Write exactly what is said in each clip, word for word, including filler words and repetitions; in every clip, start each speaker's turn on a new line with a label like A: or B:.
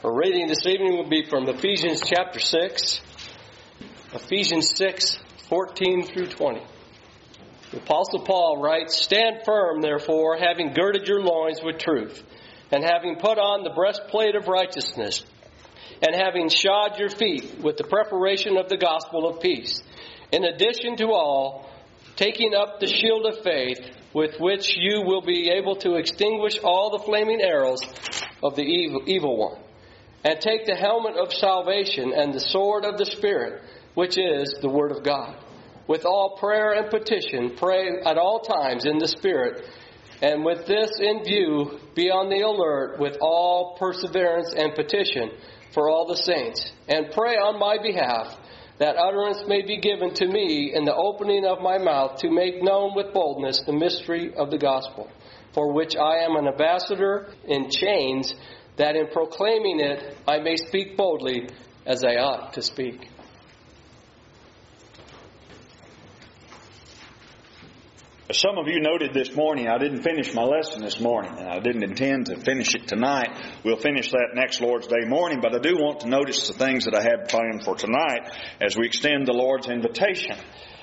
A: Our reading this evening will be from Ephesians chapter six, Ephesians six, fourteen through twenty. The Apostle Paul writes, "Stand firm, therefore, having girded your loins with truth, and having put on the breastplate of righteousness, and having shod your feet with the preparation of the gospel of peace. In addition to all, taking up the shield of faith, with which you will be able to extinguish all the flaming arrows of the evil, evil one. And take the helmet of salvation and the sword of the Spirit, which is the Word of God. With all prayer and petition, pray at all times in the Spirit, and with this in view, be on the alert with all perseverance and petition for all the saints. And pray on my behalf, that utterance may be given to me in the opening of my mouth to make known with boldness the mystery of the gospel, for which I am an ambassador in chains, that in proclaiming it I may speak boldly as I ought to speak."
B: As some of you noted this morning, I didn't finish my lesson this morning, and I didn't intend to finish it tonight. We'll finish that next Lord's Day morning, but I do want to notice the things that I have planned for tonight as we extend the Lord's invitation.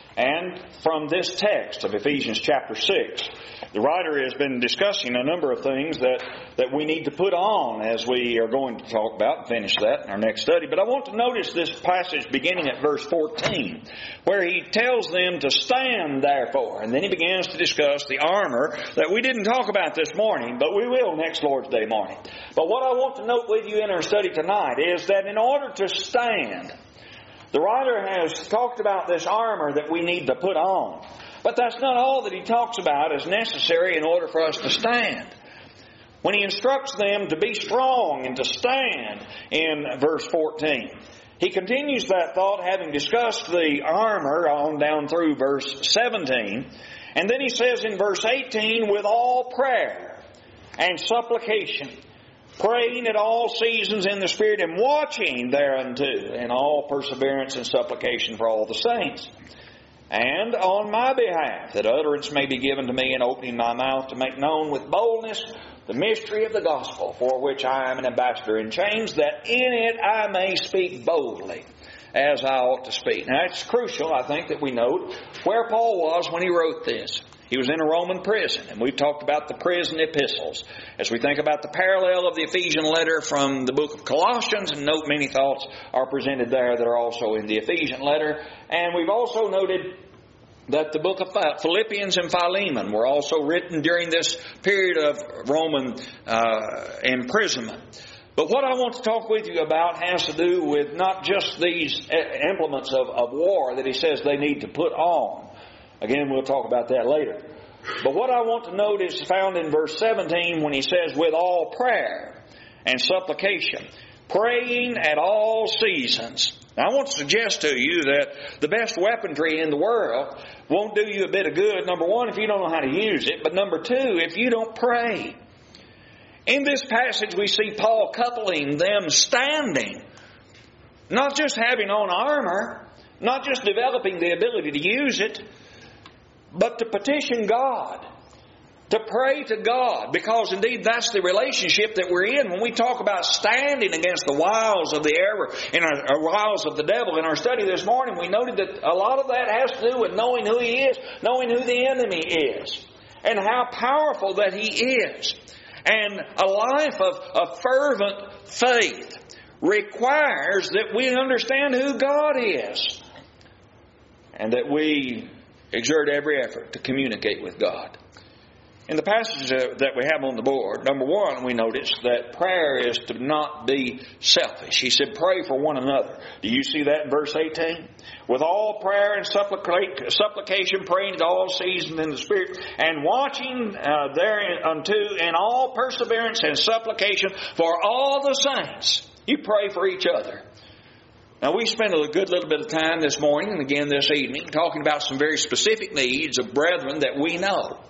B: And from this text of Ephesians chapter six, the writer has been discussing a number of things that, that we need to put on as we are going to talk about and finish that in our next study. But I want to notice this passage beginning at verse fourteen, where he tells them to stand therefore. And then he begins to discuss the armor that we didn't talk about this morning, but we will next Lord's Day morning. But what I want to note with you in our study tonight is that in order to stand, the writer has talked about this armor that we need to put on. But that's not all that he talks about as necessary in order for us to stand. When he instructs them to be strong and to stand in verse fourteen, he continues that thought having discussed the armor on down through verse seventeen. And then he says in verse eighteen, "With all prayer and supplication, praying at all seasons in the Spirit, and watching thereunto in all perseverance and supplication for all the saints. And on my behalf, that utterance may be given to me in opening my mouth to make known with boldness the mystery of the gospel, for which I am an ambassador in chains, that in it I may speak boldly as I ought to speak." Now it's crucial, I think, that we note where Paul was when he wrote this. He was in a Roman prison, and we've talked about the prison epistles. As we think about the parallel of the Ephesian letter from the book of Colossians, and note many thoughts are presented there that are also in the Ephesian letter. And we've also noted that the book of Philippians and Philemon were also written during this period of Roman uh, imprisonment. But what I want to talk with you about has to do with not just these implements of, of war that he says they need to put on. Again, we'll talk about that later. But what I want to note is found in verse seventeen when he says, "With all prayer and supplication, praying at all seasons." Now, I want to suggest to you that the best weaponry in the world won't do you a bit of good, number one, if you don't know how to use it, but number two, if you don't pray. In this passage, we see Paul coupling them standing, not just having on armor, not just developing the ability to use it, but to petition God, to pray to God, because indeed that's the relationship that we're in. When we talk about standing against the wiles of the error, in our, our wiles of the devil in our study this morning, we noted that a lot of that has to do with knowing who he is, knowing who the enemy is, and how powerful that he is. And a life of, of fervent faith requires that we understand who God is, and that we exert every effort to communicate with God. In the passage that we have on the board, number one, we notice that prayer is to not be selfish. He said, "Pray for one another." Do you see that in verse eighteen? "With all prayer and supplication, praying at all seasons in the Spirit, and watching uh, thereunto in all perseverance and supplication for all the saints." You pray for each other. Now, we spent a good little bit of time this morning and again this evening talking about some very specific needs of brethren that we know.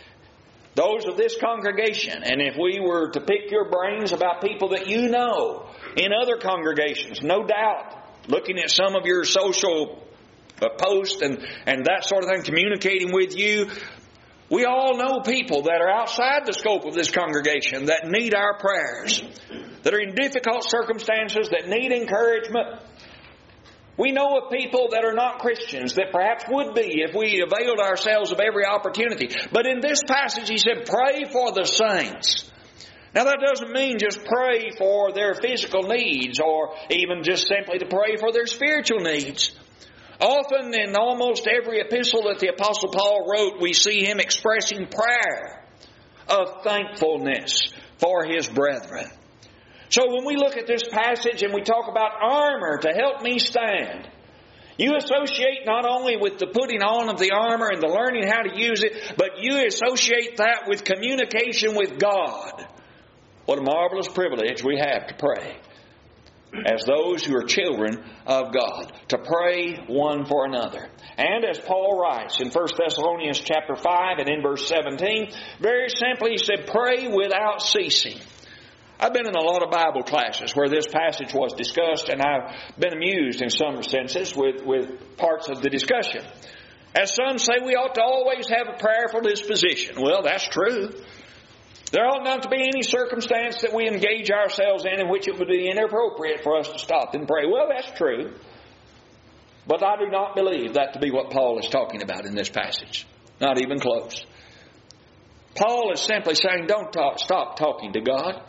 B: Those of this congregation. And if we were to pick your brains about people that you know in other congregations, no doubt, looking at some of your social uh, posts and, and that sort of thing, communicating with you, we all know people that are outside the scope of this congregation that need our prayers. that are in difficult circumstances, that need encouragement. We know of people that are not Christians that perhaps would be if we availed ourselves of every opportunity. But in this passage he said, pray for the saints. Now that doesn't mean just pray for their physical needs or even just simply to pray for their spiritual needs. Often in almost every epistle that the Apostle Paul wrote, we see him expressing prayer of thankfulness for his brethren. So when we look at this passage and we talk about armor to help me stand, you associate not only with the putting on of the armor and the learning how to use it, but you associate that with communication with God. What a marvelous privilege we have to pray as those who are children of God, to pray one for another. And as Paul writes in First Thessalonians chapter five and in verse seventeen, very simply he said, pray without ceasing. I've been in a lot of Bible classes where this passage was discussed, and I've been amused in some senses with, with parts of the discussion. As some say, we ought to always have a prayerful disposition. Well, that's true. There ought not to be any circumstance that we engage ourselves in in which it would be inappropriate for us to stop and pray. Well, that's true. But I do not believe that to be what Paul is talking about in this passage. Not even close. Paul is simply saying, don't talk, stop talking to God.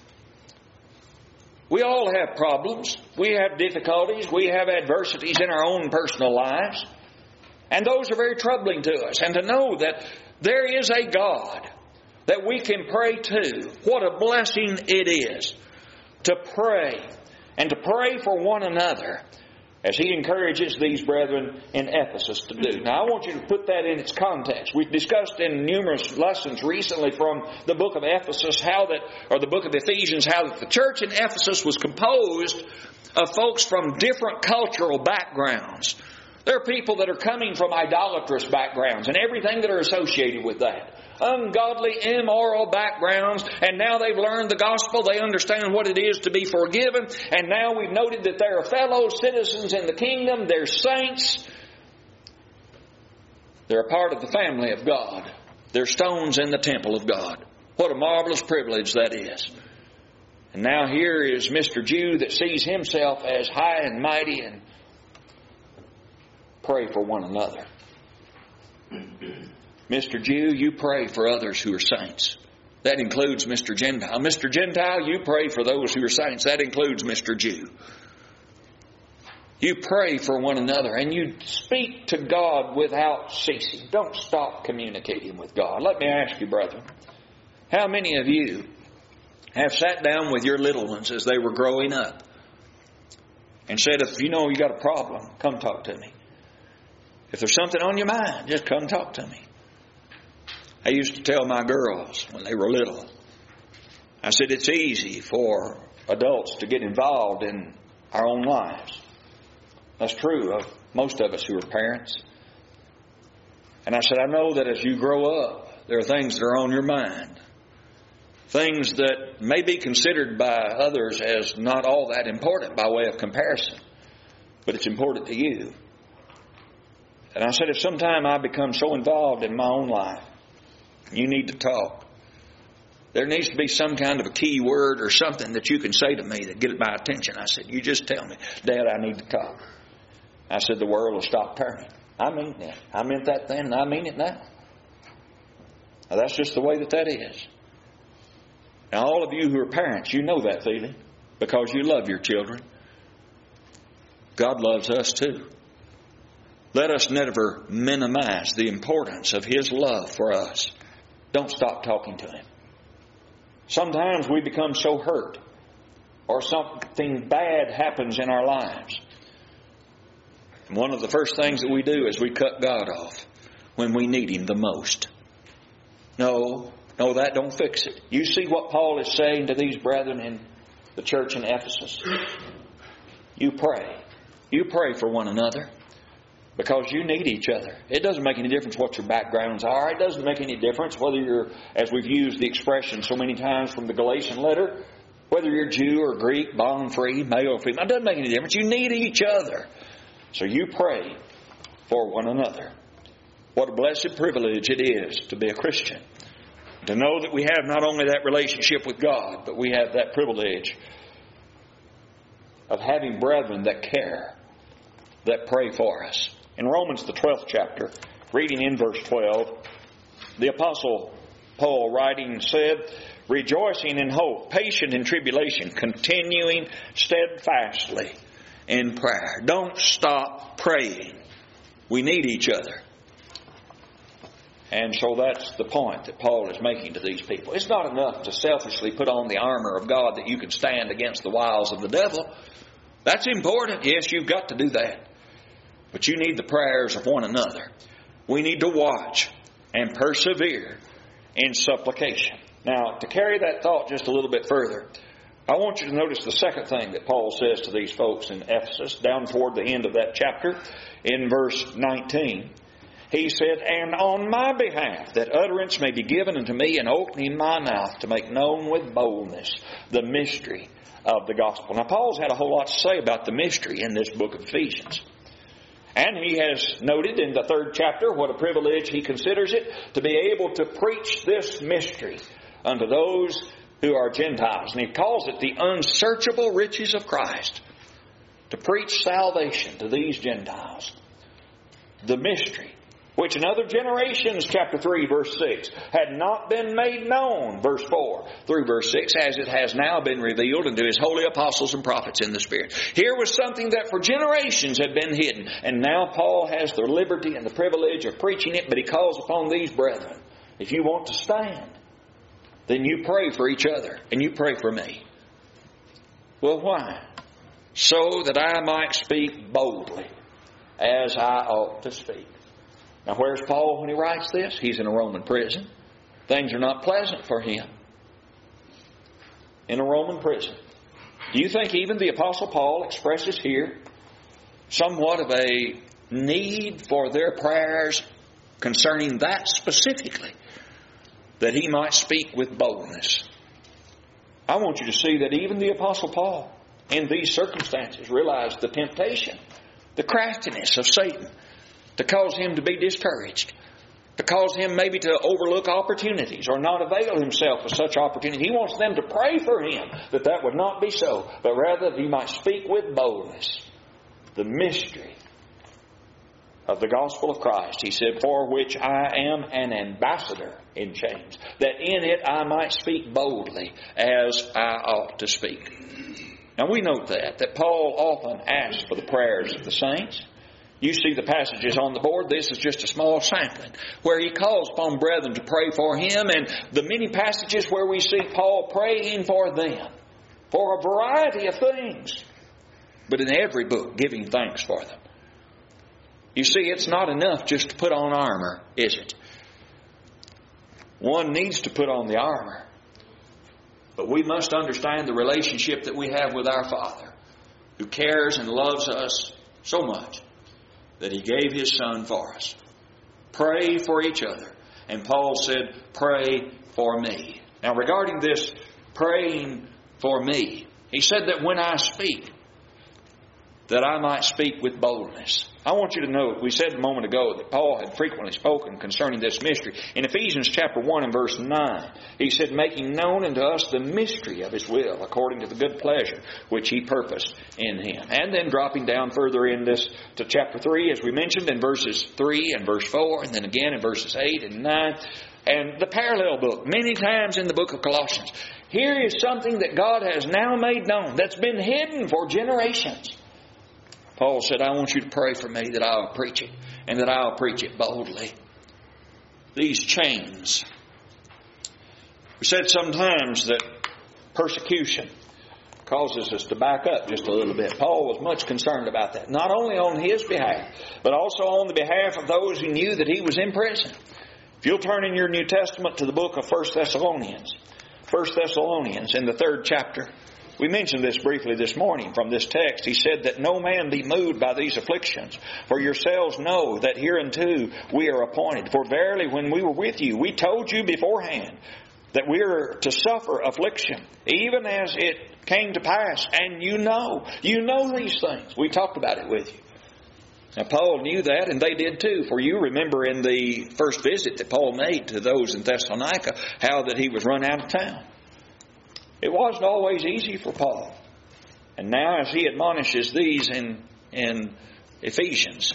B: We all have problems. We have difficulties. We have adversities in our own personal lives. And those are very troubling to us. And to know that there is a God that we can pray to, what a blessing it is to pray and to pray for one another, as he encourages these brethren in Ephesus to do. Now I want you to put that in its context. We've discussed in numerous lessons recently from the book of Ephesus how that, or the book of Ephesians, how that the church in Ephesus was composed of folks from different cultural backgrounds. There are people that are coming from idolatrous backgrounds and everything that are associated with that. Ungodly, immoral backgrounds, and now they've learned the gospel. They understand what it is to be forgiven, and now we've noted that they are fellow citizens in the kingdom. They're saints. They're a part of the family of God. They're stones in the temple of God. What a marvelous privilege that is. And now here is Mister Jew that sees himself as high and mighty, and pray for one another. Mister Jew, you pray for others who are saints. That includes Mister Gentile. Mister Gentile, you pray for those who are saints. That includes Mister Jew. You pray for one another and you speak to God without ceasing. Don't stop communicating with God. Let me ask you, brethren, how many of you have sat down with your little ones as they were growing up and said, if you know you got a problem, come talk to me. If there's something on your mind, just come talk to me. I used to tell my girls when they were little, I said, it's easy for adults to get involved in our own lives. That's true of most of us who are parents. And I said, I know that as you grow up, there are things that are on your mind. Things that may be considered by others as not all that important by way of comparison. But it's important to you. And I said, if sometime I become so involved in my own life, you need to talk. There needs to be some kind of a key word or something that you can say to me that get my attention. I said, you just tell me, Dad, I need to talk. I said, the world will stop turning. I mean that. I meant that then and I mean it now. Now that's just the way that that is. Now all of you who are parents, you know that feeling because you love your children. God loves us too. Let us never minimize the importance of His love for us. Don't stop talking to Him. Sometimes we become so hurt or something bad happens in our lives. And one of the first things that we do is we cut God off when we need Him the most. No, no, that don't fix it. You see what Paul is saying to these brethren in the church in Ephesus? You pray. You pray for one another. Because you need each other. It doesn't make any difference what your backgrounds are. It doesn't make any difference whether you're, as we've used the expression so many times from the Galatian letter, whether you're Jew or Greek, bond free, male or female. It doesn't make any difference. You need each other. So you pray for one another. What a blessed privilege it is to be a Christian. To know that we have not only that relationship with God, but we have that privilege of having brethren that care, that pray for us. In Romans, the twelfth chapter, reading in verse twelve, the Apostle Paul writing said, rejoicing in hope, patient in tribulation, continuing steadfastly in prayer. Don't stop praying. We need each other. And so that's the point that Paul is making to these people. It's not enough to selfishly put on the armor of God that you can stand against the wiles of the devil. That's important. Yes, you've got to do that. But you need the prayers of one another. We need to watch and persevere in supplication. Now, to carry that thought just a little bit further, I want you to notice the second thing that Paul says to these folks in Ephesus, down toward the end of that chapter, in verse nineteen. He said, and on my behalf, that utterance may be given unto me, and opening my mouth to make known with boldness the mystery of the gospel. Now, Paul's had a whole lot to say about the mystery in this book of Ephesians. And he has noted in the third chapter what a privilege he considers it to be able to preach this mystery unto those who are Gentiles. And he calls it the unsearchable riches of Christ. To preach salvation to these Gentiles. The mystery, which in other generations, chapter three, verse six, had not been made known, verse four, through verse six, as it has now been revealed unto His holy apostles and prophets in the Spirit. Here was something that for generations had been hidden, and now Paul has the liberty and the privilege of preaching it, but he calls upon these brethren, if you want to stand, then you pray for each other, and you pray for me. Well, why? So that I might speak boldly, as I ought to speak. Now, where's Paul when he writes this? He's in a Roman prison. Things are not pleasant for him. In a Roman prison. Do you think even the Apostle Paul expresses here somewhat of a need for their prayers concerning that specifically, that he might speak with boldness? I want you to see that even the Apostle Paul, in these circumstances, realized the temptation, the craftiness of Satan, to cause him to be discouraged, to cause him maybe to overlook opportunities or not avail himself of such opportunity. He wants them to pray for him that that would not be so, but rather that he might speak with boldness the mystery of the gospel of Christ. He said, for which I am an ambassador in chains, that in it I might speak boldly as I ought to speak. Now we note that, that Paul often asks for the prayers of the saints. You see the passages on the board. This is just a small sampling where he calls upon brethren to pray for him, and the many passages where we see Paul praying for them for a variety of things, but in every book giving thanks for them. You see, it's not enough just to put on armor, is it? One needs to put on the armor, but we must understand the relationship that we have with our Father, who cares and loves us so much that He gave His Son for us. Pray for each other. And Paul said, pray for me. Now regarding this praying for me, he said that when I speak, that I might speak with boldness. I want you to note, we said a moment ago that Paul had frequently spoken concerning this mystery. In Ephesians chapter one and verse nine, he said, making known unto us the mystery of His will, according to the good pleasure which He purposed in Him. And then dropping down further in this to chapter three, as we mentioned, in verses three and verse four, and then again in verses eight and nine, and the parallel book, many times in the book of Colossians. Here is something that God has now made known, that's been hidden for generations. Paul said, I want you to pray for me that I'll preach it, and that I'll preach it boldly. These chains. We said sometimes that persecution causes us to back up just a little bit. Paul was much concerned about that, not only on his behalf, but also on the behalf of those who knew that he was in prison. If you'll turn in your New Testament to the book of First Thessalonians, First Thessalonians in the third chapter, we mentioned this briefly this morning from this text. He said that no man be moved by these afflictions, for yourselves know that hereunto we are appointed. For verily when we were with you, we told you beforehand that we are to suffer affliction, even as it came to pass. And you know, you know these things. We talked about it with you. Now, Paul knew that, and they did too. For you remember in the first visit that Paul made to those in Thessalonica, how that he was run out of town. It wasn't always easy for Paul. And now as he admonishes these in, in Ephesians,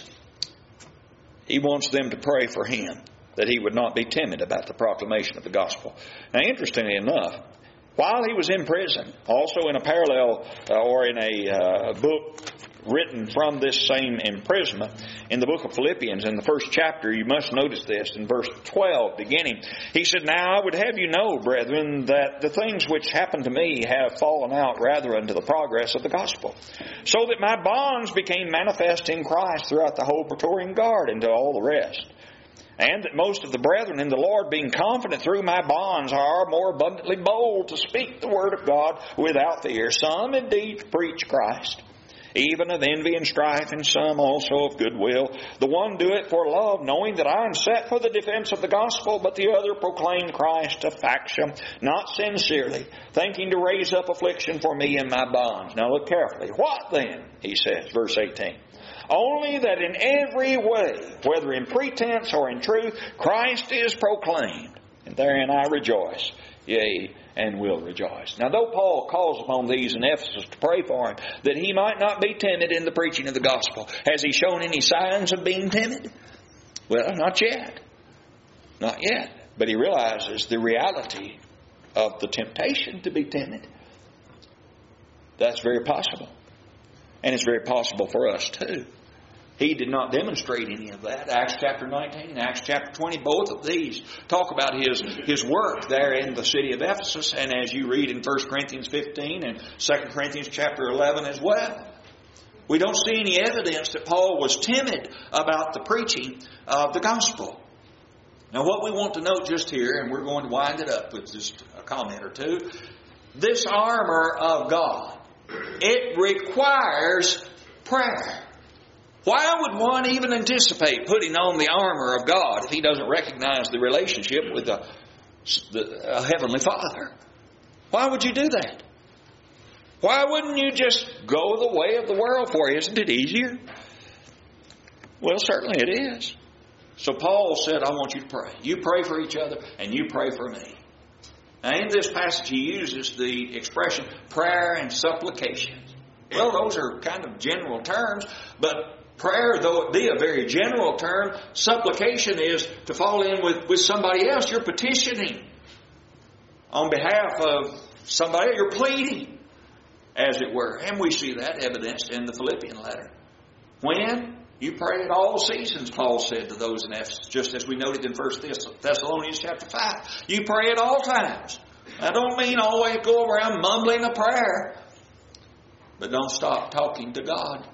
B: he wants them to pray for him, that he would not be timid about the proclamation of the gospel. Now, interestingly enough, while he was in prison, also in a parallel uh, or in a uh, book written from this same imprisonment, in the book of Philippians, in the first chapter, you must notice this, in verse twelve beginning, he said, Now I would have you know, brethren, that the things which happened to me have fallen out rather unto the progress of the gospel, so that my bonds became manifest in Christ throughout the whole Praetorian Guard and to all the rest. And that most of the brethren in the Lord, being confident through my bonds, are more abundantly bold to speak the word of God without fear. Some indeed preach Christ, even of envy and strife, and some also of goodwill. The one do it for love, knowing that I am set for the defense of the gospel, but the other proclaim Christ a faction, not sincerely, thinking to raise up affliction for me in my bonds. Now look carefully. What then? He says, verse eighteen. Only that in every way, whether in pretense or in truth, Christ is proclaimed, and therein I rejoice, yea, and will rejoice. Now, though Paul calls upon these in Ephesus to pray for him, that he might not be timid in the preaching of the gospel, has he shown any signs of being timid? Well, not yet. Not yet. But he realizes the reality of the temptation to be timid. That's very possible. And it's very possible for us too. He did not demonstrate any of that. Acts chapter nineteen and Acts chapter twenty, both of these talk about his, his work there in the city of Ephesus. And as you read in First Corinthians fifteen and Second Corinthians chapter eleven as well. We don't see any evidence that Paul was timid about the preaching of the gospel. Now what we want to note just here, and we're going to wind it up with just a comment or two. This armor of God, it requires prayer. Why would one even anticipate putting on the armor of God if he doesn't recognize the relationship with the, the uh, Heavenly Father? Why would you do that? Why wouldn't you just go the way of the world for you? Isn't it easier? Well, certainly it is. So Paul said, I want you to pray. You pray for each other and you pray for me. Now in this passage he uses the expression prayer and supplication. Well, those are kind of general terms, but prayer, though it be a very general term, supplication is to fall in with, with somebody else. You're petitioning on behalf of somebody. You're pleading, as it were. And we see that evidenced in the Philippian letter. When? You pray at all seasons, Paul said to those in Ephesus, just as we noted in First Thessalonians chapter five. You pray at all times. I don't mean always go around mumbling a prayer, but don't stop talking to God.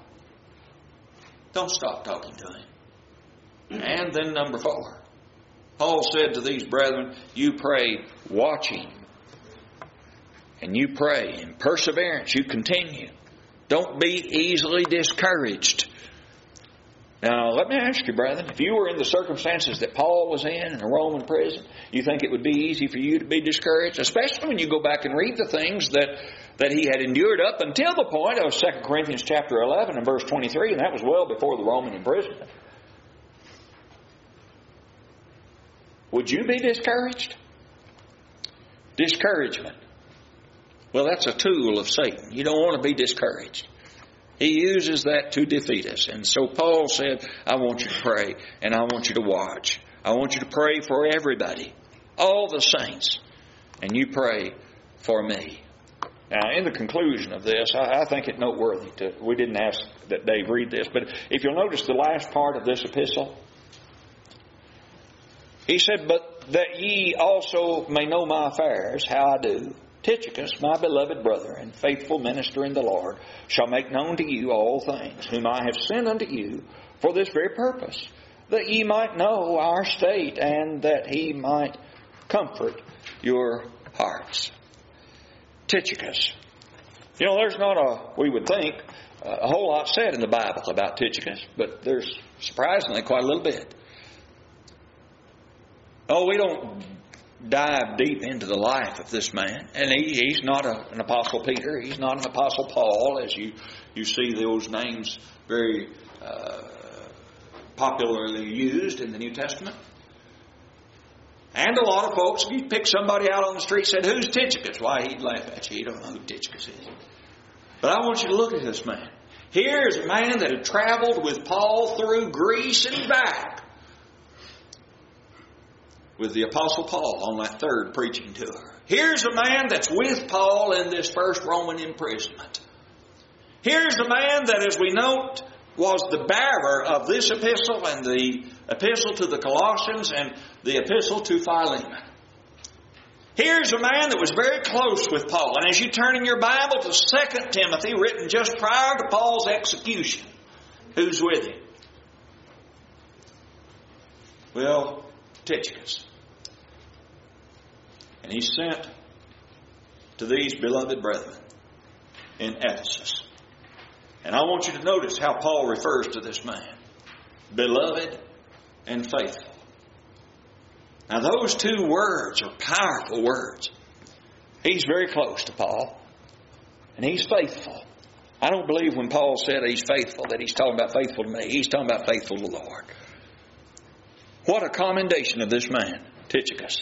B: Don't stop talking to Him. And then number four. Paul said to these brethren, you pray watching. And you pray in perseverance. You continue. Don't be easily discouraged. Now, let me ask you, brethren, if you were in the circumstances that Paul was in, in a Roman prison, you think it would be easy for you to be discouraged? Especially when you go back and read the things that, that he had endured up until the point of Second Corinthians chapter eleven and verse twenty-three, and that was well before the Roman imprisonment. Would you be discouraged? Discouragement. Well, that's a tool of Satan. You don't want to be discouraged. He uses that to defeat us. And so Paul said, I want you to pray and I want you to watch. I want you to pray for everybody, all the saints, and you pray for me. Now, in the conclusion of this, I, I think it noteworthy to, we didn't ask that Dave read this, but if you'll notice the last part of this epistle, he said, but that ye also may know my affairs, how I do. Tychicus, my beloved brother and faithful minister in the Lord, shall make known to you all things, whom I have sent unto you for this very purpose, that ye might know our state, and that he might comfort your hearts. Tychicus. You know, there's not a, we would think, a whole lot said in the Bible about Tychicus, but there's surprisingly quite a little bit. Oh, we don't dive deep into the life of this man. And he, he's not a, an Apostle Peter. He's not an Apostle Paul, as you, you see those names very uh,
C: popularly used in the New Testament. And a lot of folks, if you pick somebody out on the street and said, "Who's Tychicus?" Why, he'd laugh at you. You don't know who Tychicus is. But I want you to look at this man. Here's a man that had traveled with Paul through Greece and back with the Apostle Paul on that third preaching tour. Here's a man that's with Paul in this first Roman imprisonment. Here's a man that, as we note, was the bearer of this epistle and the epistle to the Colossians and the epistle to Philemon. Here's a man that was very close with Paul. And as you turn in your Bible to Second Timothy, written just prior to Paul's execution, who's with him? Well, Tychicus. And he's sent to these beloved brethren in Ephesus. And I want you to notice how Paul refers to this man. Beloved and faithful. Now those two words are powerful words. He's very close to Paul. And he's faithful. I don't believe when Paul said he's faithful that he's talking about faithful to me. He's talking about faithful to the Lord. What a commendation of this man, Tychicus.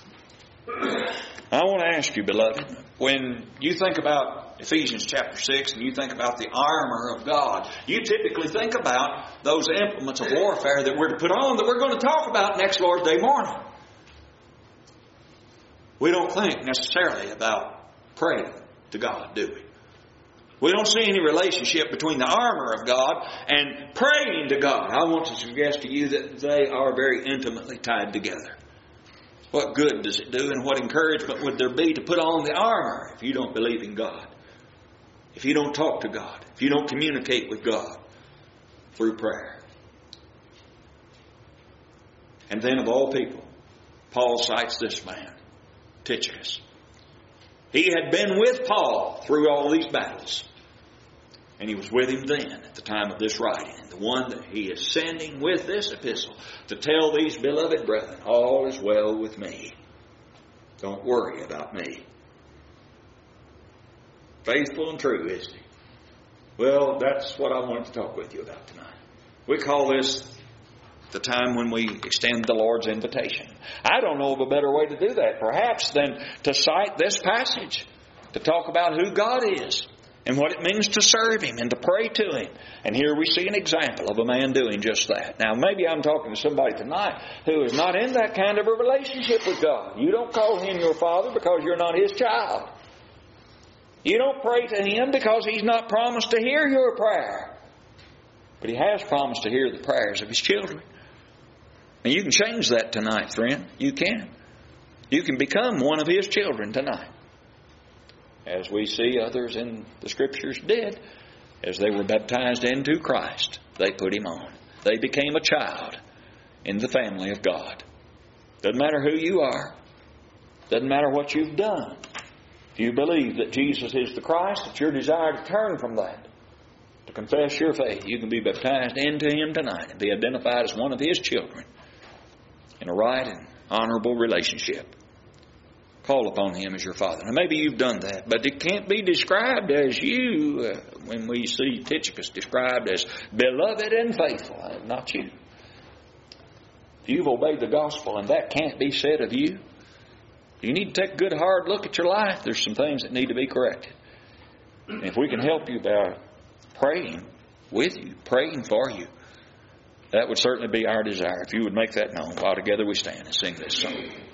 C: I want to ask you, beloved, when you think about Ephesians chapter six and you think about the armor of God, you typically think about those implements of warfare that we're to put on that we're going to talk about next Lord's Day morning. We don't think necessarily about praying to God, do we? We don't see any relationship between the armor of God and praying to God. I want to suggest to you that they are very intimately tied together. What good does it do and what encouragement would there be to put on the armor if you don't believe in God? If you don't talk to God? If you don't communicate with God through prayer? And then of all people, Paul cites this man, Tychicus. He had been with Paul through all these battles. And he was with him then at the time of this writing. And the one that he is sending with this epistle to tell these beloved brethren, all is well with me. Don't worry about me. Faithful and true, isn't he? Well, that's what I wanted to talk with you about tonight. We call this the time when we extend the Lord's invitation. I don't know of a better way to do that, perhaps, than to cite this passage, to talk about who God is and what it means to serve Him and to pray to Him. And here we see an example of a man doing just that. Now, maybe I'm talking to somebody tonight who is not in that kind of a relationship with God. You don't call Him your Father because you're not His child. You don't pray to Him because He's not promised to hear your prayer. But He has promised to hear the prayers of His children. And you can change that tonight, friend. You can. You can become one of His children tonight. As we see others in the Scriptures did, as they were baptized into Christ, they put Him on. They became a child in the family of God. Doesn't matter who you are. Doesn't matter what you've done. If you believe that Jesus is the Christ, it's your desire to turn from that, to confess your faith, you can be baptized into Him tonight and be identified as one of His children in a right and honorable relationship. Call upon Him as your Father. Now maybe you've done that, but it can't be described as you uh, when we see Tychicus described as beloved and faithful. Uh, not you. If you've obeyed the gospel and that can't be said of you, you need to take a good hard look at your life. There's some things that need to be corrected. And if we can help you by praying with you, praying for you, that would certainly be our desire. If you would make that known, while together we stand and sing this song.